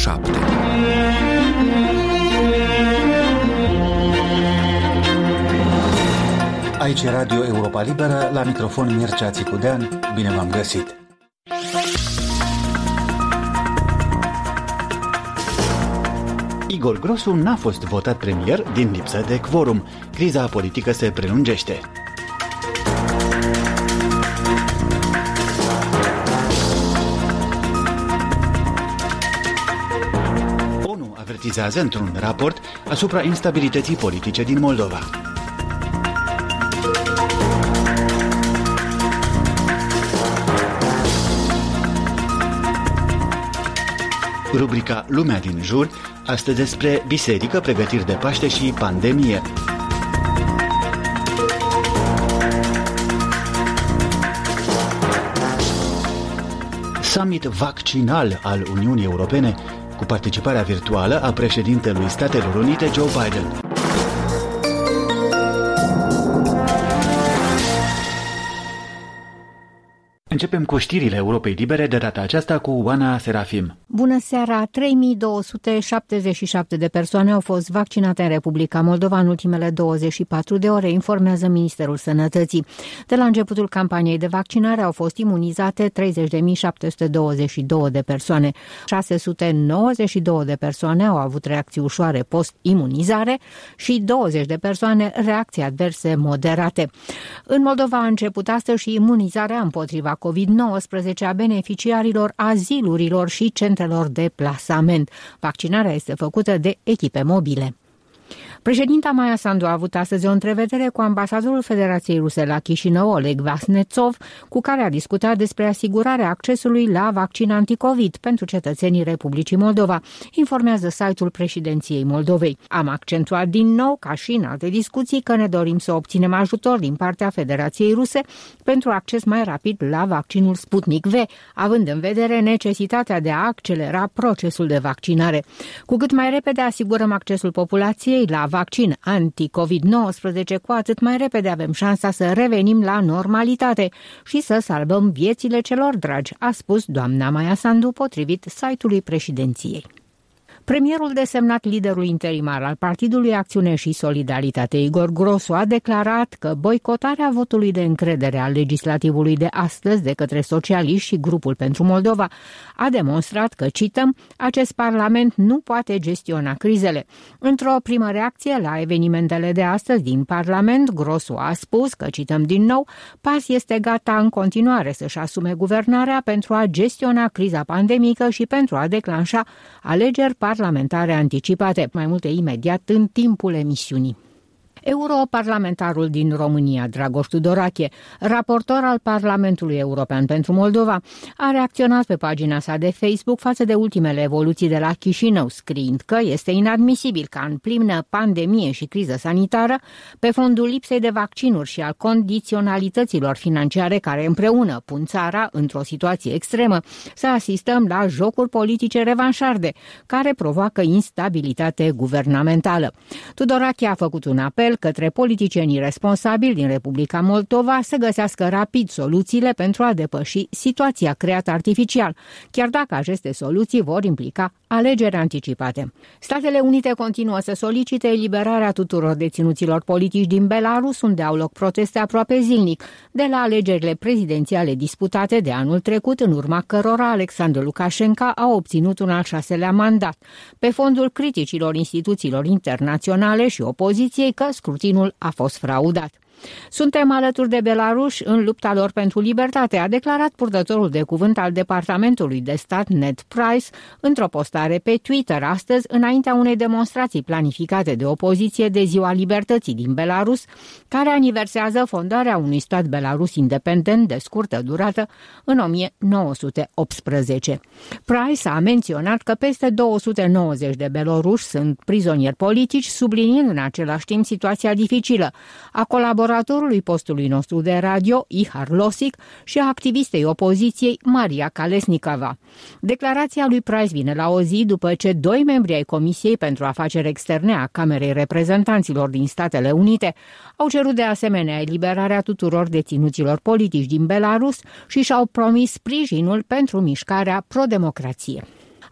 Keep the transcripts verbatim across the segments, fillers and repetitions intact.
șapte. Aici e Radio Europa Liberă, la microfon Mircea Țicudean. Bine v-am găsit! Igor Grosu n-a fost votat premier din lipsă de quorum. Criza politică se prelungește. ONU avertizează într-un raport asupra instabilității politice din Moldova. Rubrica Lumea din jur, astăzi despre biserică, pregătiri de Paște și pandemie. Summit vaccinal al Uniunii Europene, cu participarea virtuală a președintelui Statelor Unite Joe Biden. Începem cu știrile Europei Libere, de data aceasta cu Oana Serafim. Bună seara! trei mii două sute șaptezeci și șapte de persoane au fost vaccinate în Republica Moldova în ultimele douăzeci și patru de ore, informează Ministerul Sănătății. De la începutul campaniei de vaccinare au fost imunizate treizeci de mii șapte sute douăzeci și două de persoane. șase sute nouăzeci și două de persoane au avut reacții ușoare post-imunizare și douăzeci de persoane reacții adverse moderate. În Moldova a început astăzi și imunizarea împotriva covid nouăsprezece a beneficiarilor azilurilor și centrelor de plasament. Vaccinarea este făcută de echipe mobile. Președinta Maia Sandu a avut astăzi o întrevedere cu ambasadorul Federației Ruse la Chișinău, Oleg Vasnetsov, cu care a discutat despre asigurarea accesului la vaccin anticovid pentru cetățenii Republicii Moldova, informează site-ul președinției Moldovei. Am accentuat din nou, ca și în alte discuții, că ne dorim să obținem ajutor din partea Federației Ruse pentru acces mai rapid la vaccinul Sputnik V, având în vedere necesitatea de a accelera procesul de vaccinare. Cu cât mai repede asigurăm accesul populației la vaccin anti-covid nouăsprezece, cu atât mai repede avem șansa să revenim la normalitate și să salvăm viețile celor dragi, a spus doamna Maia Sandu, potrivit site-ului președinției. Premierul desemnat, liderul interimar al Partidului Acțiune și Solidaritate, Igor Grosu, a declarat că boicotarea votului de încredere al legislativului de astăzi de către socialiști și Grupul pentru Moldova a demonstrat că, cităm, acest parlament nu poate gestiona crizele. Într-o primă reacție la evenimentele de astăzi din Parlament, Grosu a spus că, cităm din nou, P A S este gata în continuare să-și asume guvernarea pentru a gestiona criza pandemică și pentru a declanșa alegeri parlamentare anticipate, mai multe imediat în timpul emisiunii. Europarlamentarul din România, Dragoș Tudorache, raportor al Parlamentului European pentru Moldova, a reacționat pe pagina sa de Facebook față de ultimele evoluții de la Chișinău, scriind că este inadmisibil ca în plină pandemie și criză sanitară, pe fondul lipsei de vaccinuri și al condiționalităților financiare care împreună pun țara într-o situație extremă, să asistăm la jocuri politice revanșarde, care provoacă instabilitate guvernamentală. Tudorache a făcut un apel către politicienii responsabili din Republica Moldova să găsească rapid soluțiile pentru a depăși situația creată artificial, chiar dacă aceste soluții vor implica alegeri anticipate. Statele Unite continuă să solicite eliberarea tuturor deținuților politici din Belarus, unde au loc proteste aproape zilnic, de la alegerile prezidențiale disputate de anul trecut, în urma cărora Alexandru Lukashenko a obținut un al șaselea mandat, pe fondul criticilor instituțiilor internaționale și opoziției că scrutinul a fost fraudat. Suntem alături de belaruși în lupta lor pentru libertate, a declarat purtătorul de cuvânt al Departamentului de Stat Ned Price într-o postare pe Twitter astăzi, înaintea unei demonstrații planificate de opoziție de Ziua Libertății din Belarus, care aniversează fondarea unui stat belarus independent de scurtă durată în o mie nouă sute optsprezece. Price a menționat că peste două sute nouăzeci de beloruși sunt prizonieri politici, subliniind în același timp situația dificilă a colaboratorului postului nostru de radio, Ihar Losic, și a activistei opoziției, Maria Kalesnikova. Declarația lui Price vine la o zi după ce doi membri ai Comisiei pentru Afaceri Externe a Camerei Reprezentanților din Statele Unite au cerut de asemenea eliberarea tuturor deținuților politici din Belarus și și-au promis sprijinul pentru mișcarea pro-democrație.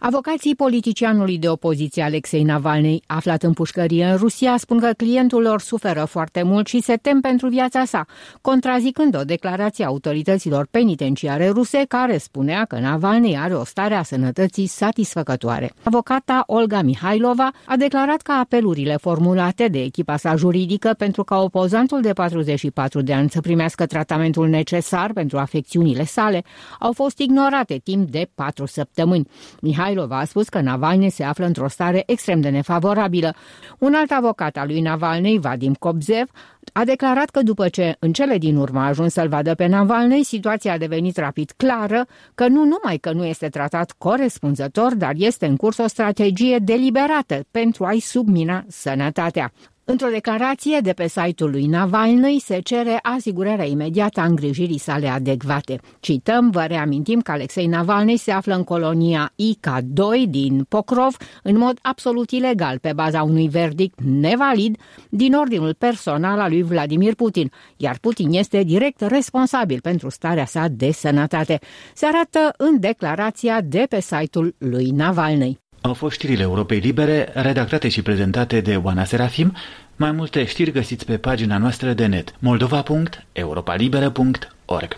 Avocații politicianului de opoziție Alexei Navalny, aflat în pușcărie în Rusia, spun că clientul lor suferă foarte mult și se tem pentru viața sa, contrazicând o declarație a autorităților penitenciare ruse care spunea că Navalny are o stare a sănătății satisfăcătoare. Avocata Olga Mihailova a declarat că apelurile formulate de echipa sa juridică pentru ca opozantul de patruzeci și patru de ani să primească tratamentul necesar pentru afecțiunile sale au fost ignorate timp de patru săptămâni. Mihailova a spus că Navalny se află într-o stare extrem de nefavorabilă. Un alt avocat al lui Navalny, Vadim Kobzev, a declarat că după ce în cele din urmă a ajuns să-l vadă pe Navalny, situația a devenit rapid clară, că nu numai că nu este tratat corespunzător, dar este în curs o strategie deliberată pentru a-i submina sănătatea. Într-o declarație de pe site-ul lui Navalny se cere asigurarea imediată a îngrijirii sale adecvate. Cităm, vă reamintim că Alexei Navalny se află în colonia I K doi din Pokrov în mod absolut ilegal pe baza unui verdict nevalid din ordinul personal al lui Vladimir Putin, iar Putin este direct responsabil pentru starea sa de sănătate. Se arată în declarația de pe site-ul lui Navalny. Au fost știrile Europei Libere, redactate și prezentate de Oana Serafim. Mai multe știri găsiți pe pagina noastră de net moldova punct europa liberă punct org.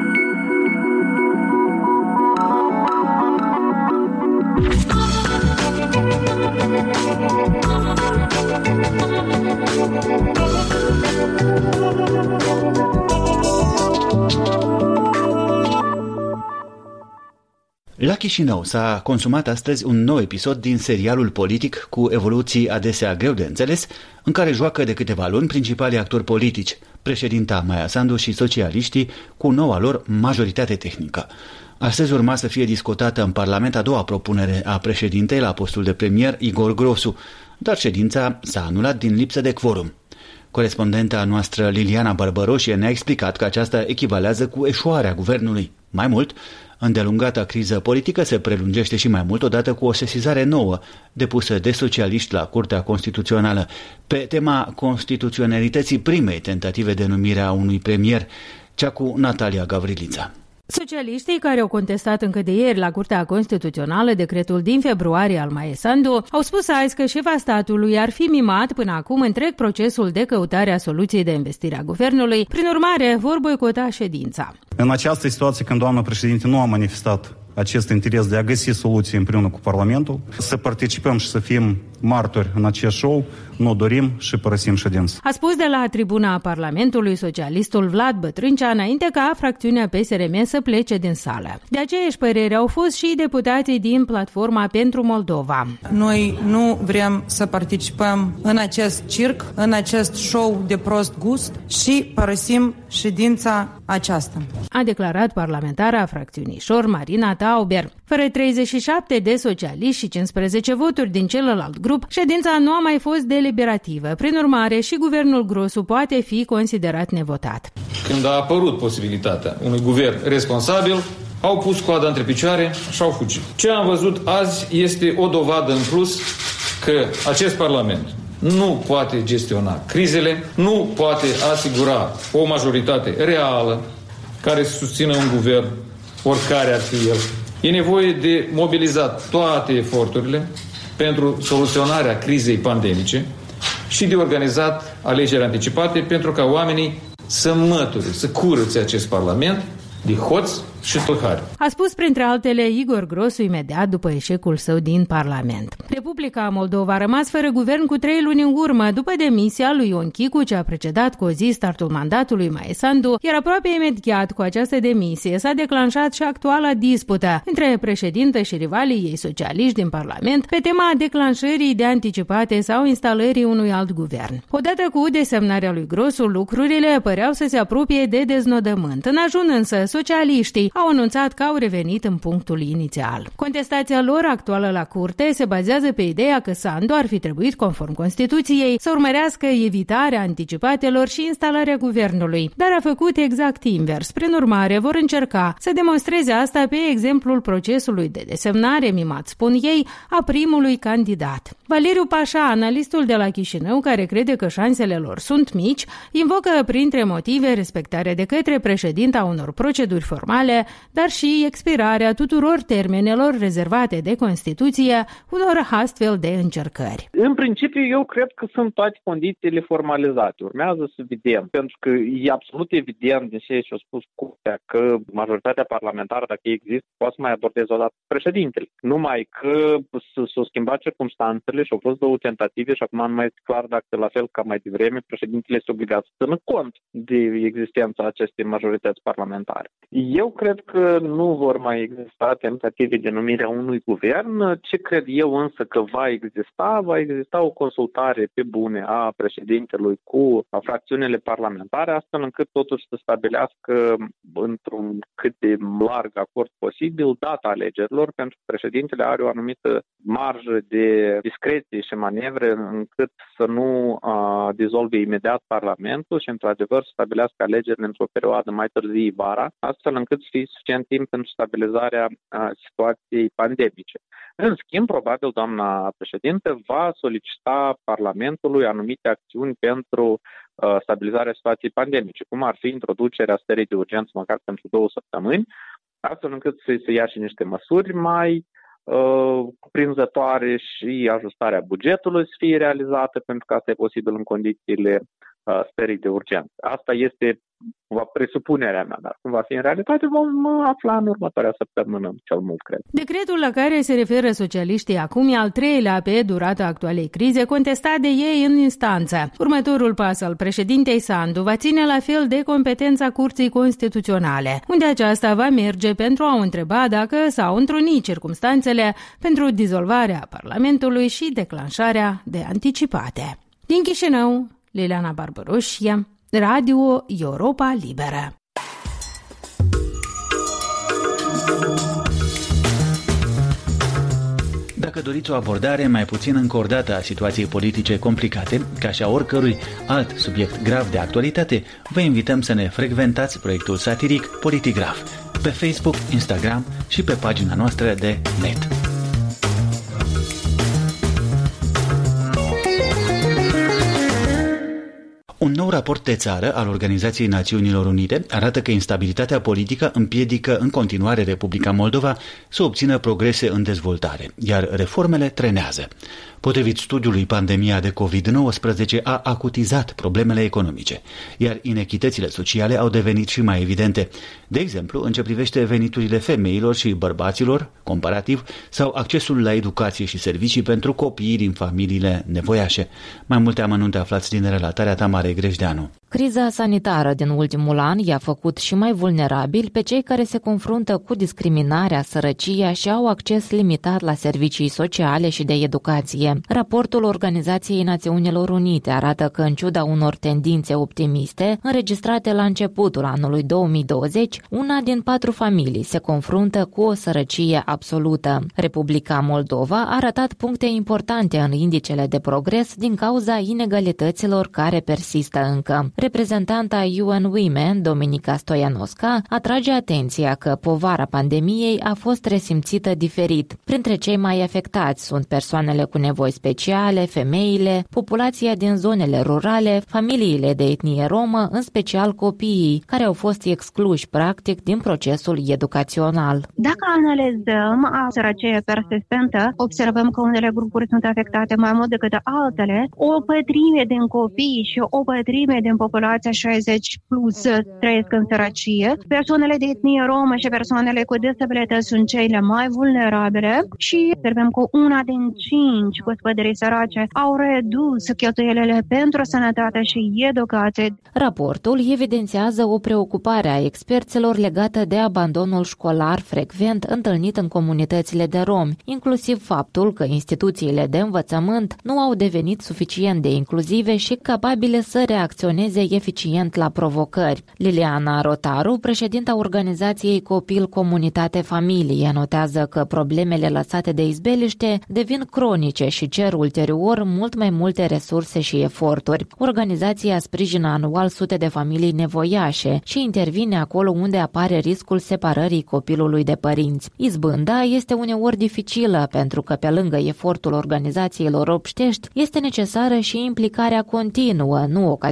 La Chișinău s-a consumat astăzi un nou episod din serialul politic cu evoluții adesea greu de înțeles, în care joacă de câteva luni principalii actori politici, președinta Maia Sandu și socialiștii, cu noua lor majoritate tehnică. Astăzi urma să fie discutată în Parlament a doua propunere a președintei la postul de premier Igor Grosu, dar ședința s-a anulat din lipsă de quorum. Corespondenta noastră Liliana Bărbăroșie ne-a explicat că aceasta echivalează cu eșuarea guvernului. Mai mult, îndelungata criză politică se prelungește și mai mult odată cu o sesizare nouă depusă de socialiști la Curtea Constituțională pe tema constituționalității primei tentative de numire a unui premier, cea cu Natalia Gavrilița. Socialiștii care au contestat încă de ieri la Curtea Constituțională decretul din februarie al Maia Sandu au spus azi că șefa statului ar fi mimat până acum întreg procesul de căutare a soluției de investire a guvernului. Prin urmare, vor boicota ședința. În această situație, când doamna președinte nu a manifestat acest interes de a găsi soluții împreună cu Parlamentul, să participăm și să fim martori în acest show, nu dorim și părăsim ședința. A spus de la tribuna Parlamentului socialistul Vlad Bătrâncea înainte ca fracțiunea P S R M să plece din sală. De aceeași părere au fost și deputații din Platforma pentru Moldova. Noi nu vrem să participăm în acest circ, în acest show de prost gust și părăsim ședința aceasta. A declarat parlamentara fracțiunii Șor Marina Tauber. Fără treizeci și șapte de socialiști și cincisprezece voturi din celălalt grup, ședința nu a mai fost deliberativă. Prin urmare, și guvernul Grosu poate fi considerat nevotat. Când a apărut posibilitatea unui guvern responsabil, au pus coada între picioare și au fugit. Ce am văzut azi este o dovadă în plus că acest Parlament nu poate gestiona crizele, nu poate asigura o majoritate reală care să susțină un guvern, oricare ar fi el. E nevoie de mobilizat toate eforturile pentru soluționarea crizei pandemice și de organizat alegeri anticipate pentru ca oamenii să măture, să curățe acest Parlament de hoți și tâlhari. A spus printre altele Igor Grosu imediat după eșecul său din Parlament. Republica Moldova a rămas fără guvern cu trei luni în urmă, după demisia lui Ion Chicu, ce a precedat cu o zi startul mandatului Maia Sandu, iar aproape imediat cu această demisie s-a declanșat și actuala dispută între președintă și rivalii ei socialiști din Parlament pe tema declanșării de anticipate sau instalării unui alt guvern. Odată cu desemnarea lui Grosu, lucrurile păreau să se apropie de deznodământ. În ajun însă, socialiștii au anunțat că au revenit în punctul inițial. Contestația lor actuală la curte se bazează pe ideea că Sandu ar fi trebuit, conform Constituției, să urmărească evitarea anticipatelor și instalarea guvernului, dar a făcut exact invers. Prin urmare, vor încerca să demonstreze asta pe exemplul procesului de desemnare, mimat spun ei, a primului candidat. Valeriu Pașa, analistul de la Chișinău, care crede că șansele lor sunt mici, invocă printre motive respectarea de către președinta unor proceduri formale dar și expirarea tuturor termenelor rezervate de Constituție unor astfel de încercări. În principiu, eu cred că sunt toate condițiile formalizate. Urmează să vedem, pentru că e absolut evident din ceea ce a spus Curtea că majoritatea parlamentară, dacă există, poate să mai abordeze o dată președintele. Numai că s-au schimbat circumstanțele și au fost două tentative și acum nu mai este clar dacă, la fel ca mai devreme, președintele este obligat să țină cont de existența acestei majorități parlamentare. Eu cred că nu vor mai exista tentative de numire a unui guvern. Ce cred eu însă că va exista, va exista o consultare pe bune a președintelui cu fracțiunile parlamentare, astfel încât totuși să stabilească într-un cât de larg acord posibil data alegerilor, pentru că președintele are o anumită marjă de discreție și manevre încât să nu uh, dizolve imediat Parlamentul și într-adevăr să stabilească alegerile într-o perioadă mai târzie vara, astfel încât să fie suficient timp pentru stabilizarea uh, situației pandemice. În schimb, probabil, doamna președinte va solicita Parlamentului anumite acțiuni pentru uh, stabilizarea situației pandemice, cum ar fi introducerea stării de urgență măcar pentru două săptămâni, astfel încât să se ia și niște măsuri mai uh, cuprinzătoare și ajustarea bugetului să fie realizată, pentru că asta e posibil în condițiile uh, stării de urgență. Asta este presupunerea mea, dar cum va fi în realitate vom afla în următoarea săptămână, cel mult, cred. Decretul la care se referă socialiștii acum e al treilea pe durata actualei crize, contestat de ei în instanță. Următorul pas al președintei Sandu va ține la fel de competența Curții Constituționale, unde aceasta va merge pentru a o întreba dacă s-au întrunit circumstanțele pentru dizolvarea Parlamentului și declanșarea de anticipate. Din Chișinău, Liliana Barbaroșie, Radio Europa Liberă. Dacă doriți o abordare mai puțin încordată a situației politice complicate, ca și a oricărui alt subiect grav de actualitate, vă invităm să ne frecventați proiectul satiric Politigraf pe Facebook, Instagram și pe pagina noastră de net. Un nou raport de țară al Organizației Națiunilor Unite arată că instabilitatea politică împiedică în continuare Republica Moldova să obțină progrese în dezvoltare, iar reformele trenează. Potrivit studiului, pandemia de covid nouăsprezece a acutizat problemele economice, iar inechitățile sociale au devenit și mai evidente. De exemplu, în ce privește veniturile femeilor și bărbaților, comparativ, sau accesul la educație și servicii pentru copiii din familiile nevoiașe. Mai multe amănunte aflați din relatarea Tamarei Grejdeanu. Criza sanitară din ultimul an i-a făcut și mai vulnerabili pe cei care se confruntă cu discriminarea, sărăcia și au acces limitat la servicii sociale și de educație. Raportul Organizației Națiunilor Unite arată că, în ciuda unor tendințe optimiste înregistrate la începutul anului două mii douăzeci, una din patru familii se confruntă cu o sărăcie absolută. Republica Moldova a ratat puncte importante în indicele de progres din cauza inegalităților care persistă încă. Reprezentanta U N Women, Dominica Stoianosca, atrage atenția că povara pandemiei a fost resimțită diferit. Printre cei mai afectați sunt persoanele cu nevoi speciale, femeile, populația din zonele rurale, familiile de etnie romă, în special copiii, care au fost excluși practic din procesul educațional. Dacă analizăm sărăcie persistentă, observăm că unele grupuri sunt afectate mai mult decât altele. O pătrime din copii și o pătrime din populația șaizeci plus trăiesc în sărăcie. Persoanele de etnie romă și persoanele cu dizabilități sunt cele mai vulnerabile și observăm că una din cinci gospodării sărace au redus cheltuielile pentru sănătate și educație. Raportul evidențiază o preocupare a experților legată de abandonul școlar frecvent întâlnit în comunitățile de romi, inclusiv faptul că instituțiile de învățământ nu au devenit suficient de inclusive și capabile să reacționeze eficient la provocări. Liliana Rotaru, președinta organizației Copil Comunitate Familie, notează că problemele lăsate de izbeliște devin cronice și cer ulterior mult mai multe resurse și eforturi. Organizația sprijină anual sute de familii nevoiașe și intervine acolo unde apare riscul separării copilului de părinți. Izbânda este uneori dificilă pentru că pe lângă efortul organizațiilor obștești este necesară și implicarea continuă, nu ocazională,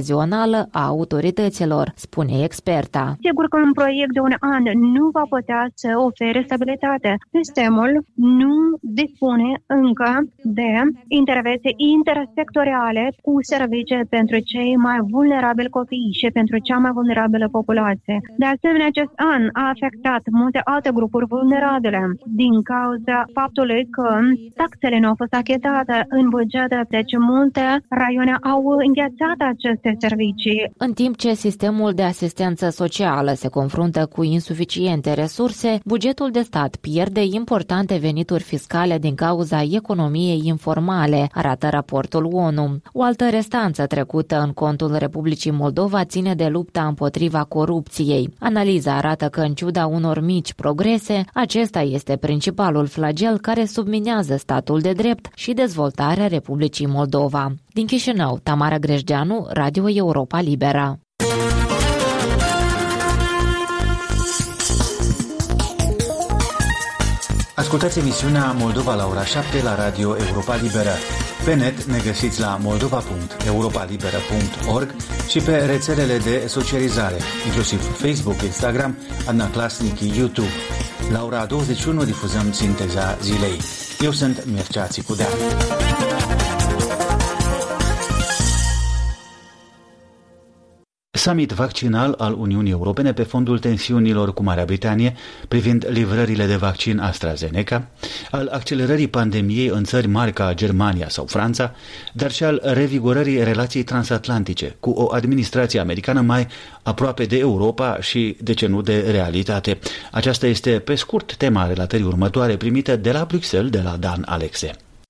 centrală a autorităților, spune experta. Sigur că un proiect de un an nu va putea să ofere stabilitate. Sistemul nu dispune încă de intervenții intersectoriale cu servicii pentru cei mai vulnerabili copii și pentru cea mai vulnerabilă populație. De asemenea, acest an a afectat multe alte grupuri vulnerabile din cauza faptului că taxele nu au fost achitate în bugete, deci multe raioane au înghețat aceste servicii. În timp ce sistemul de asistență socială se confruntă cu insuficiente resurse, bugetul de stat pierde importante venituri fiscale din cauza economiei informale, arată raportul O N U. O altă restanță trecută în contul Republicii Moldova ține de lupta împotriva corupției. Analiza arată că, în ciuda unor mici progrese, acesta este principalul flagel care subminează statul de drept și dezvoltarea Republicii Moldova. Din Chișinău, Tamara Grejdeanu, Radio Europa Liberă. Ascultați emisiunea Moldova la ora șapte la Radio Europa Liberă. Pe net ne găsiți la moldova punct europa liberă punct org și pe rețelele de socializare, inclusiv Facebook, Instagram, Adnaclasnic, YouTube. La ora douăzeci și unu difuzăm sinteza zilei. Eu sunt Mircea Țicudea. Summit vaccinal al Uniunii Europene pe fondul tensiunilor cu Marea Britanie privind livrările de vaccin AstraZeneca, al accelerării pandemiei în țări mari ca Germania sau Franța, dar și al revigorării relației transatlantice cu o administrație americană mai aproape de Europa și, de ce nu, de realitate. Aceasta este, pe scurt, tema relatării următoare primită de la Bruxelles de la Dan Alexe.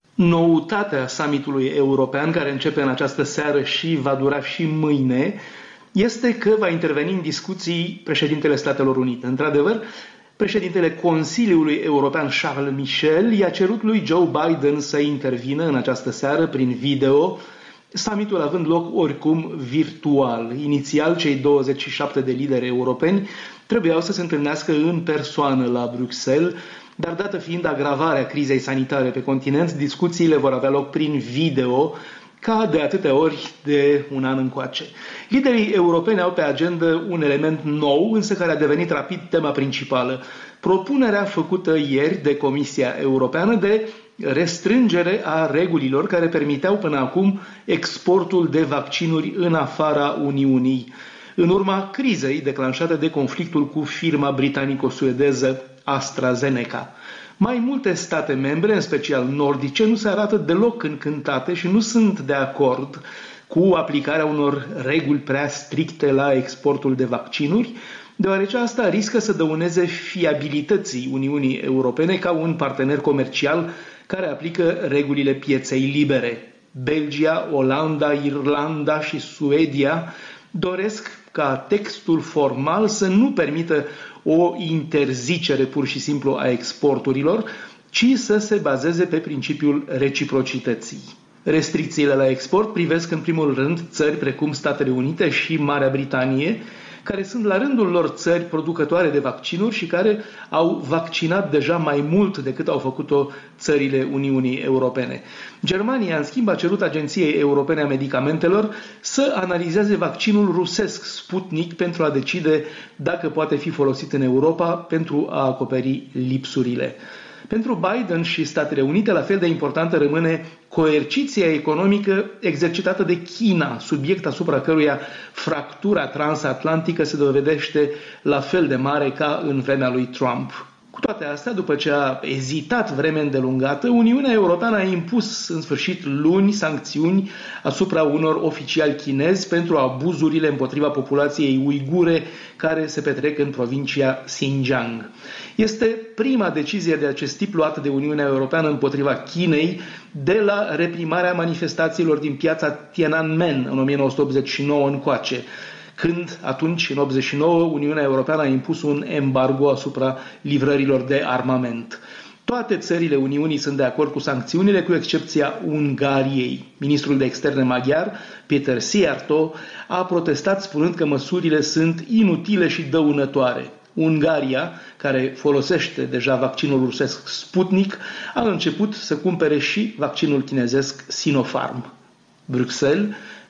Noutatea summitului european, care începe în această seară și va dura și mâine, este că va interveni în discuții președintele Statelor Unite. Într-adevăr, președintele Consiliului European Charles Michel i-a cerut lui Joe Biden să intervină în această seară prin video, summitul având loc oricum virtual. Inițial, cei douăzeci și șapte de lideri europeni trebuiau să se întâlnească în persoană la Bruxelles, dar dată fiind agravarea crizei sanitare pe continent, discuțiile vor avea loc prin video, ca de atâtea ori de un an încoace. Liderii europeni au pe agendă un element nou, însă care a devenit rapid tema principală. Propunerea făcută ieri de Comisia Europeană de restrângere a regulilor care permiteau până acum exportul de vaccinuri în afara Uniunii, în urma crizei declanșate de conflictul cu firma britanico-suedeză AstraZeneca. Mai multe state membre, în special nordice, nu se arată deloc încântate și nu sunt de acord cu aplicarea unor reguli prea stricte la exportul de vaccinuri, deoarece asta riscă să dăuneze fiabilității Uniunii Europene ca un partener comercial care aplică regulile pieței libere. Belgia, Olanda, Irlanda și Suedia doresc ca textul formal să nu permită o interzicere pur și simplu a exporturilor, ci să se bazeze pe principiul reciprocității. Restricțiile la export privesc în primul rând țări precum Statele Unite și Marea Britanie, care sunt la rândul lor țări producătoare de vaccinuri și care au vaccinat deja mai mult decât au făcut-o țările Uniunii Europene. Germania, în schimb, a cerut Agenției Europene a Medicamentelor să analizeze vaccinul rusesc Sputnik pentru a decide dacă poate fi folosit în Europa pentru a acoperi lipsurile. Pentru Biden și Statele Unite, la fel de importantă rămâne coerciția economică exercitată de China, subiect asupra căruia fractura transatlantică se dovedește la fel de mare ca în vremea lui Trump. Cu toate astea, după ce a ezitat vreme îndelungată, Uniunea Europeană a impus în sfârșit luni sancțiuni asupra unor oficiali chinezi pentru abuzurile împotriva populației uigure care se petrec în provincia Xinjiang. Este prima decizie de acest tip luată de Uniunea Europeană împotriva Chinei de la reprimarea manifestațiilor din piața Tiananmen în o mie nouă sute optzeci și nouă încoace, când atunci, în optzeci și nouă, Uniunea Europeană a impus un embargo asupra livrărilor de armament. Toate țările Uniunii sunt de acord cu sancțiunile, cu excepția Ungariei. Ministrul de Externe maghiar, Péter Szijjártó, a protestat spunând că măsurile sunt inutile și dăunătoare. Ungaria, care folosește deja vaccinul rusesc Sputnik, a început să cumpere și vaccinul chinezesc Sinopharm. Bruxelles,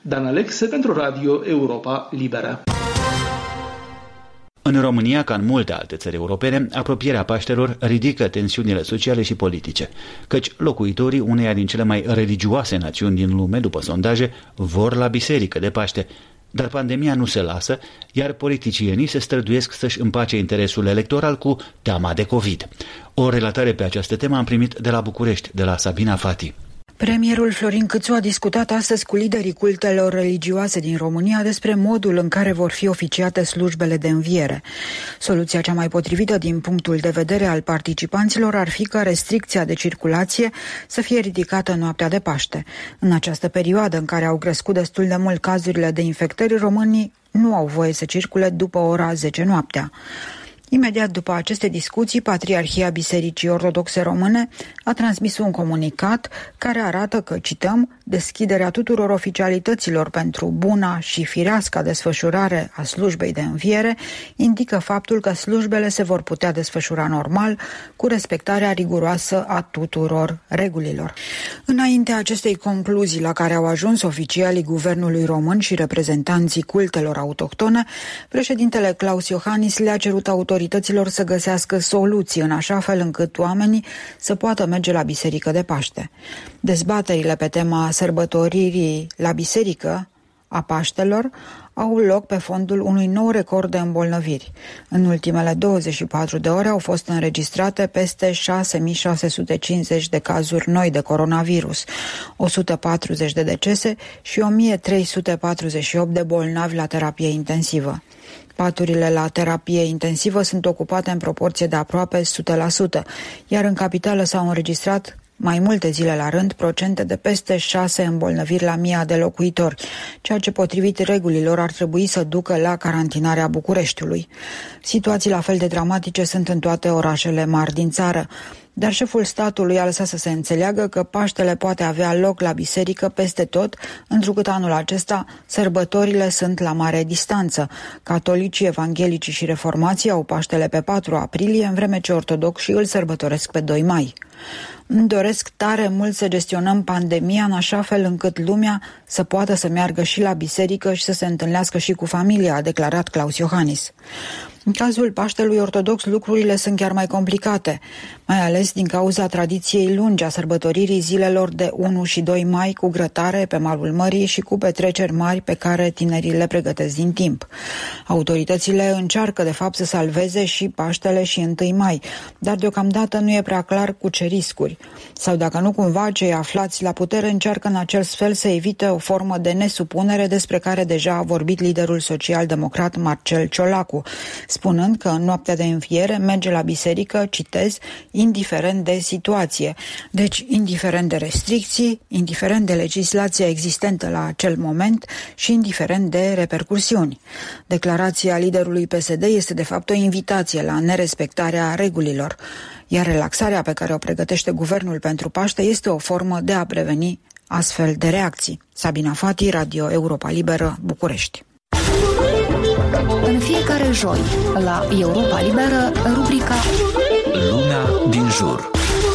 Dan Alexe pentru Radio Europa Liberă. În România, ca în multe alte țări europene, apropierea Paștelor ridică tensiunile sociale și politice, căci locuitorii uneia din cele mai religioase națiuni din lume, după sondaje, vor la biserică de Paște. Dar pandemia nu se lasă, iar politicienii se străduiesc să-și împace interesul electoral cu teama de COVID. O relatare pe această temă am primit de la București, de la Sabina Fati. Premierul Florin Cîțu a discutat astăzi cu liderii cultelor religioase din România despre modul în care vor fi oficiate slujbele de înviere. Soluția cea mai potrivită din punctul de vedere al participanților ar fi ca restricția de circulație să fie ridicată noaptea de Paște. În această perioadă în care au crescut destul de mult cazurile de infectări, românii nu au voie să circule după ora zece noaptea. Imediat după aceste discuții, Patriarhia Bisericii Ortodoxe Române a transmis un comunicat care arată că, cităm, deschiderea tuturor oficialităților pentru buna și fireasca desfășurare a slujbei de înviere indică faptul că slujbele se vor putea desfășura normal, cu respectarea riguroasă a tuturor regulilor. Înaintea acestei concluzii la care au ajuns oficialii Guvernului Român și reprezentanții cultelor autohtone, președintele Klaus Iohannis le-a cerut autorităților să găsească soluții în așa fel încât oamenii să poată merge la biserică de Paște. Dezbaterile pe tema sărbătoririi la biserică a Paștelor au loc pe fondul unui nou record de îmbolnăviri. În ultimele douăzeci și patru de ore au fost înregistrate peste șase mii șase sute cincizeci de cazuri noi de coronavirus, o sută patruzeci de decese și o mie trei sute patruzeci și opt de bolnavi la terapie intensivă. Paturile la terapie intensivă sunt ocupate în proporție de aproape o sută la sută, iar în capitală s-au înregistrat mai multe zile la rând procente de peste șase îmbolnăviri la mii de locuitori, ceea ce potrivit regulilor ar trebui să ducă la carantinarea Bucureștiului. Situații la fel de dramatice sunt în toate orașele mari din țară, dar șeful statului a lăsat să se înțeleagă că Paștele poate avea loc la biserică peste tot, întrucât anul acesta sărbătorile sunt la mare distanță. Catolicii, evanghelicii și reformații au Paștele pe patru aprilie, în vreme ce ortodoxii îl sărbătoresc pe doi mai. Îmi doresc tare mult să gestionăm pandemia în așa fel încât lumea să poată să meargă și la biserică și să se întâlnească și cu familia, a declarat Klaus Iohannis. În cazul Paștelui ortodox, lucrurile sunt chiar mai complicate, mai ales din cauza tradiției lungi a sărbătoririi zilelor de unu și doi mai cu grătare pe malul mării și cu petreceri mari pe care tinerii le pregătesc din timp. Autoritățile încearcă de fapt să salveze și Paștele și întâi mai, dar deocamdată nu e prea clar cu ce riscuri. Sau dacă nu cumva cei aflați la putere încearcă în acel fel să evite o formă de nesupunere despre care deja a vorbit liderul social-democrat Marcel Ciolacu, spunând că în noaptea de înviere merge la biserică, citez, indiferent de situație. Deci, indiferent de restricții, indiferent de legislația existentă la acel moment și indiferent de repercursiuni. Declarația liderului P S D este de fapt o invitație la nerespectarea regulilor, iar relaxarea pe care o pregătește guvernul pentru Paște este o formă de a preveni astfel de reacții. Sabina Fati, Radio Europa Liberă, București. În fiecare joi, la Europa Liberă, rubrica Lumea din jur.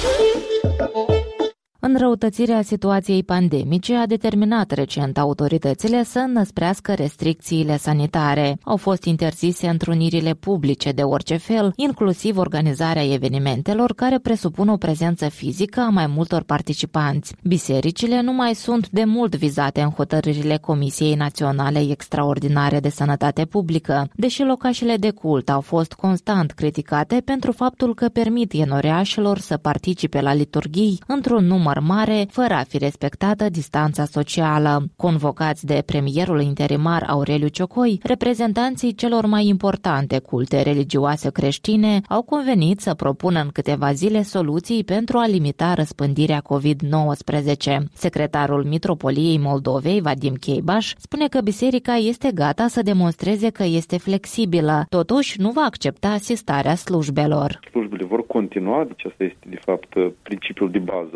Înrăutățirea situației pandemice a determinat recent autoritățile să înăsprească restricțiile sanitare. Au fost interzise întrunirile publice de orice fel, inclusiv organizarea evenimentelor care presupun o prezență fizică a mai multor participanți. Bisericile nu mai sunt de mult vizate în hotărârile Comisiei Naționale Extraordinare de Sănătate Publică, deși locașele de cult au fost constant criticate pentru faptul că permit enoreașilor să participe la liturghii într-un număr mare, fără a fi respectată distanța socială. Convocați de premierul interimar Aureliu Ciocoi, reprezentanții celor mai importante culte religioase creștine au convenit să propună în câteva zile soluții pentru a limita răspândirea covid nouăsprezece. Secretarul Mitropoliei Moldovei, Vadim Cheibaș, spune că biserica este gata să demonstreze că este flexibilă, totuși nu va accepta asistarea slujbelor. Slujbele vor continua, deci asta este de fapt principiul de bază al existenței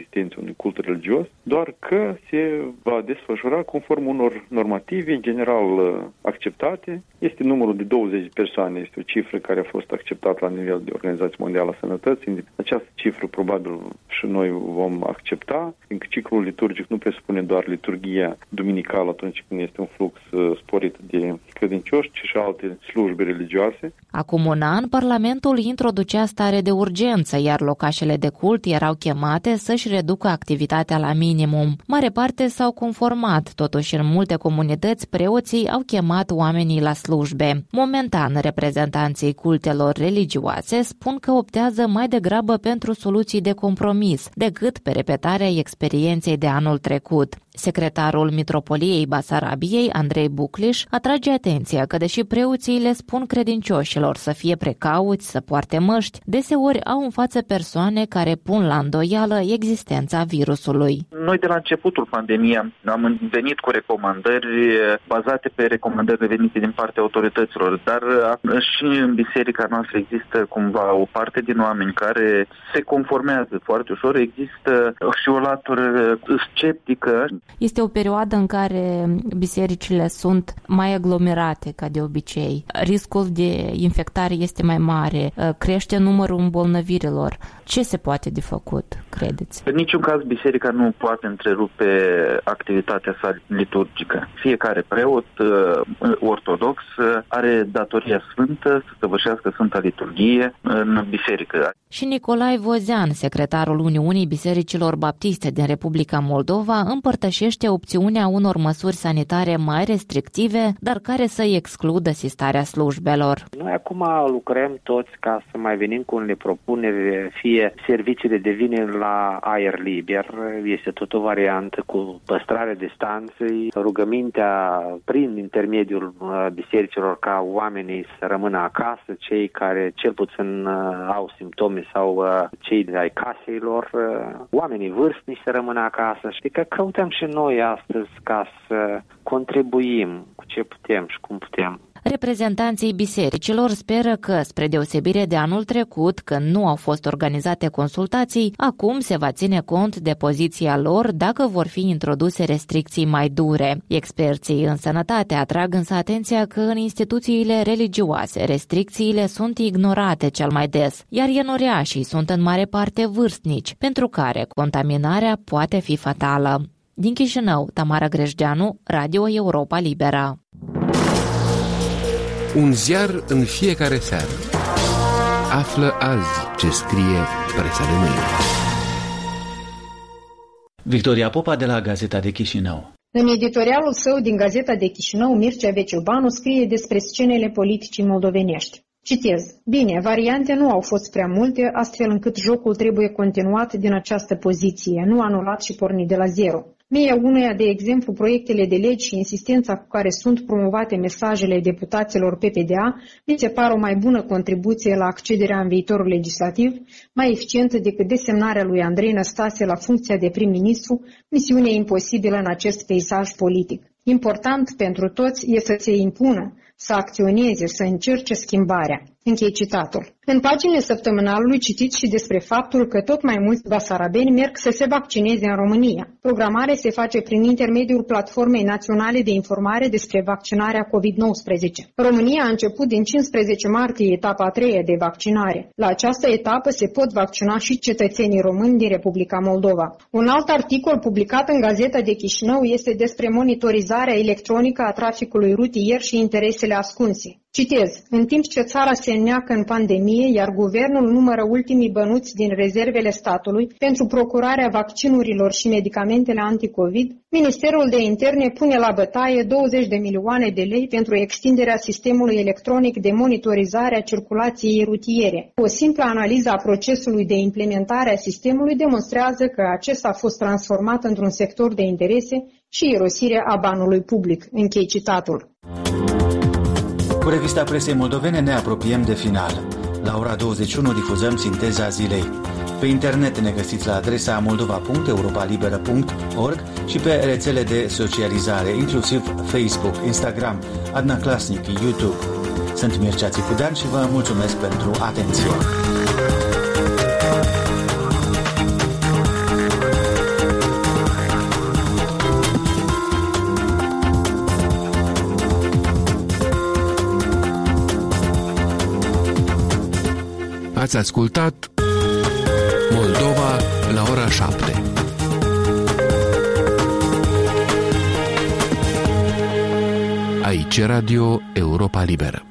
existenței unui cult religios, doar că se va desfășura conform unor normative în general acceptate. Este numărul de douăzeci de persoane, este o cifră care a fost acceptată la nivel de Organizația Mondială a Sănătății. Această cifră probabil și noi vom accepta, fiindcă ciclul liturgic nu presupune doar liturghia duminicală atunci când este un flux sporit de credincioși, ci și alte slujbe religioase. Acum un an, Parlamentul introducea stare de urgență, iar locașele de cult erau chemate să-și reducă activitatea la minimum. Mare parte s-au conformat, totuși în multe comunități preoții au chemat oamenii la slujbe. Momentan, reprezentanții cultelor religioase spun că optează mai degrabă pentru soluții de compromis decât pe repetarea experienței de anul trecut. Secretarul Mitropoliei Basarabiei, Andrei Bucliș, atrage atenția că deși preoții le spun credincioșilor să fie precauți, să poarte măști, deseori au în față persoane care pun la îndoială existența virusului. Noi de la începutul pandemiei am venit cu recomandări bazate pe recomandările venite din partea autorităților, dar și în biserica noastră există cumva o parte din oameni care se conformează foarte ușor, există și o latură sceptică. Este o perioadă în care bisericile sunt mai aglomerate ca de obicei. Riscul de infectare este mai mare, crește numărul îmbolnăvirilor. Ce se poate de făcut, credeți? În niciun caz biserica nu poate întrerupe activitatea sa liturgică. Fiecare preot ortodox are datoria sfântă să săvârșească Sfânta Liturghie în biserică. Și Nicolae Vozean, secretarul Uniunii Bisericilor Baptiste din Republica Moldova, împărtășește opțiunea unor măsuri sanitare mai restrictive, dar care să excludă sistarea slujbelor. Noi acum lucrăm toți ca să mai venim cu unele propuneri, fie serviciile devin la aer liber, este tot o variantă cu păstrarea distanței, rugămintea prin intermediul bisericilor ca oamenii să rămână acasă, cei care cel puțin au simptome sau cei de ai caseilor, oamenii vârstnici să rămână acasă. Știi că căutăm și noi astăzi ca să contribuim cu ce putem și cum putem. Reprezentanții bisericilor speră că, spre deosebire de anul trecut, când nu au fost organizate consultații, acum se va ține cont de poziția lor dacă vor fi introduse restricții mai dure. Experții în sănătate atrag însă atenția că în instituțiile religioase restricțiile sunt ignorate cel mai des, iar ienoriașii sunt în mare parte vârstnici, pentru care contaminarea poate fi fatală. Din Chișinău, Tamara Grejdeanu, Radio Europa Liberă. Un ziar în fiecare seară. Află azi ce scrie presa de mâine. Victoria Popa de la Gazeta de Chișinău. În editorialul său din Gazeta de Chișinău, Mircea Veciubanu scrie despre scenele politicii moldovenești. Citez. Bine, variante nu au fost prea multe, astfel încât jocul trebuie continuat din această poziție, nu anulat și pornit de la zero. Mie unuia, de exemplu, proiectele de legi și insistența cu care sunt promovate mesajele deputaților P P D A mi se par o mai bună contribuție la accederea în viitorul legislativ, mai eficientă decât desemnarea lui Andrei Năstase la funcția de prim-ministru, misiune imposibilă în acest peisaj politic. Important pentru toți e să se impună, să acționeze, să încerce schimbarea. Închei citatul. În paginile săptămânalului citiți și despre faptul că tot mai mulți basarabeni merg să se vaccineze în România. Programarea se face prin intermediul Platformei Naționale de Informare despre vaccinarea covid nouăsprezece. România a început din cincisprezece martie etapa a treia de vaccinare. La această etapă se pot vaccina și cetățenii români din Republica Moldova. Un alt articol publicat în Gazeta de Chișinău este despre monitorizarea electronică a traficului rutier și interesele ascunse. Citez. În timp ce țara se înneacă în pandemie, iar guvernul numără ultimii bănuți din rezervele statului pentru procurarea vaccinurilor și medicamentele anticovid, Ministerul de Interne pune la bătaie douăzeci de milioane de lei pentru extinderea sistemului electronic de monitorizare a circulației rutiere. O simplă analiză a procesului de implementare a sistemului demonstrează că acesta a fost transformat într-un sector de interese și irosirea a banului public. Închei citatul. Cu revista presei moldovene ne apropiem de final. La ora douăzeci și unu difuzăm sinteza zilei. Pe internet ne găsiți la adresa moldova punct europa liberă punct org și pe rețele de socializare, inclusiv Facebook, Instagram, Adna Klasnic, YouTube. Sunt Mircea Țicudean și vă mulțumesc pentru atenție. Ați ascultat Moldova la ora șapte. Aici Radio Europa Liberă.